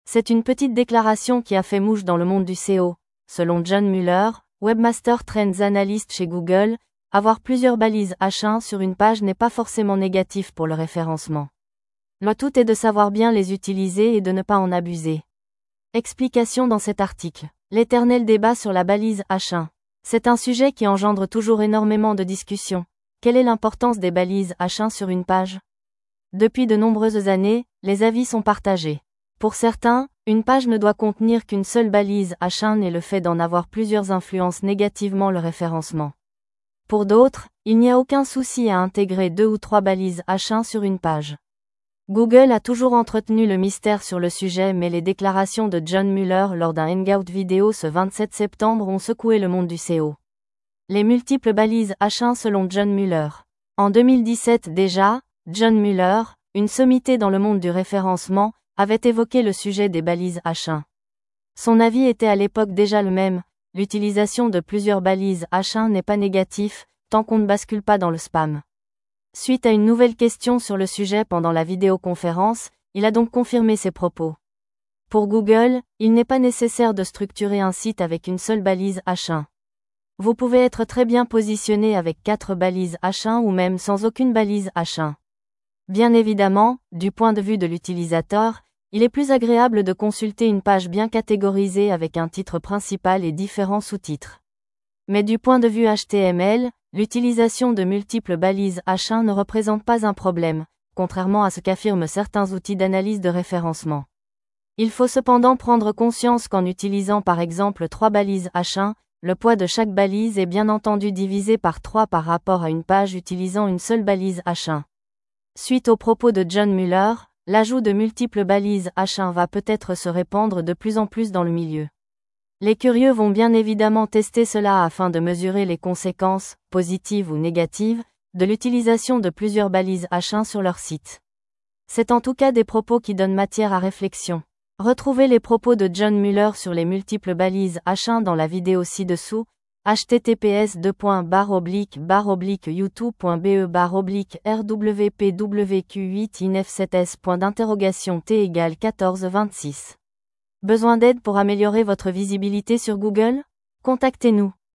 C'est une petite déclaration qui a fait mouche dans le monde du SEO. Selon John Mueller, Webmaster Trends Analyst chez Google, avoir plusieurs balises H1 sur une page n'est pas forcément négatif pour le référencement. Le tout est de savoir bien les utiliser et de ne pas en abuser. Explication dans cet article. L'éternel débat sur la balise H1. C'est un sujet qui engendre toujours énormément de discussions. Quelle est l'importance des balises H1 sur une page? Depuis de nombreuses années, les avis sont partagés. Pour certains, une page ne doit contenir qu'une seule balise H1 et le fait d'en avoir plusieurs influence négativement le référencement. Pour d'autres, il n'y a aucun souci à intégrer 2 ou 3 balises H1 sur une page. Google a toujours entretenu le mystère sur le sujet, mais les déclarations de John Mueller lors d'un hangout vidéo ce 27 septembre ont secoué le monde du SEO. Les multiples balises H1 selon John Mueller. En 2017 déjà, John Mueller, une sommité dans le monde du référencement, avait évoqué le sujet des balises H1. Son avis était à l'époque déjà le même, l'utilisation de plusieurs balises H1 n'est pas négatif, tant qu'on ne bascule pas dans le spam. Suite à une nouvelle question sur le sujet pendant la vidéoconférence, il a donc confirmé ses propos. Pour Google, il n'est pas nécessaire de structurer un site avec une seule balise H1. Vous pouvez être très bien positionné avec 4 balises H1 ou même sans aucune balise H1. Bien évidemment, du point de vue de l'utilisateur, il est plus agréable de consulter une page bien catégorisée avec un titre principal et différents sous-titres. Mais du point de vue HTML, l'utilisation de multiples balises H1 ne représente pas un problème, contrairement à ce qu'affirment certains outils d'analyse de référencement. Il faut cependant prendre conscience qu'en utilisant par exemple 3 balises H1, le poids de chaque balise est bien entendu divisé par 3 par rapport à une page utilisant une seule balise H1. Suite aux propos de John Mueller, l'ajout de multiples balises H1 va peut-être se répandre de plus en plus dans le milieu. Les curieux vont bien évidemment tester cela afin de mesurer les conséquences, positives ou négatives, de l'utilisation de plusieurs balises H1 sur leur site. C'est en tout cas des propos qui donnent matière à réflexion. Retrouvez les propos de John Mueller sur les multiples balises H1 dans la vidéo ci-dessous, https://youtube.be/rwpwq8-9-7s. T = 1426. Besoin d'aide pour améliorer votre visibilité sur Google? Contactez-nous.